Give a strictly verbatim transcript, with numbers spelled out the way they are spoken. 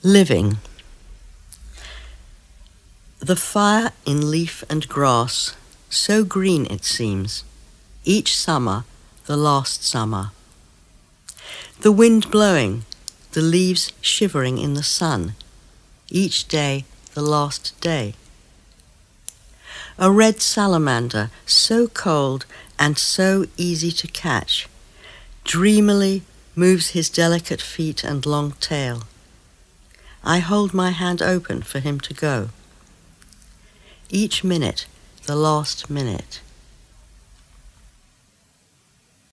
Living. The fire in leaf and grass, so green it seems, each summer the last summer. The wind blowing, the leaves shivering in the sun, each day the last day. A red salamander, so cold and so easy to catch, dreamily moves his delicate feet and long tail. I hold my hand open for him to go. Each minute, the last minute.